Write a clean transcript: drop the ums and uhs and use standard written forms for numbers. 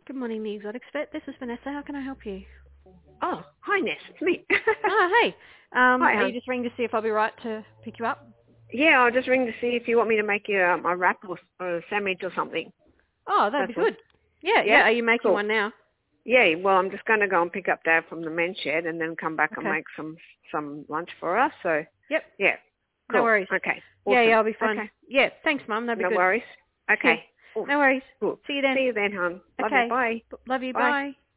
Good morning, the Exotic Vet. This is Vanessa. How can I help you? Oh, hi Ness, it's me. Oh, hey. Hi, Are you hon. just ringing to see if I'll be right to pick you up? Yeah, I'll just ring to see if you want me to make you a wrap or a sandwich or something. Oh, that'd That's be all. good. Yeah. Yeah? Are you making Cool. one now? Yeah, well, I'm just going to go and pick up Dad from the men's shed and then come back and Okay. make some lunch for us. So, Yep. yeah. No Cool. worries. Okay. Awesome. Yeah, I'll be fine. Okay. Yeah, thanks, Mum. That'd be No good. worries. Yeah. Okay. Awesome. No worries. Cool. See you then. See you then, hon. Love you. Okay. Bye. Love you. Bye. Bye.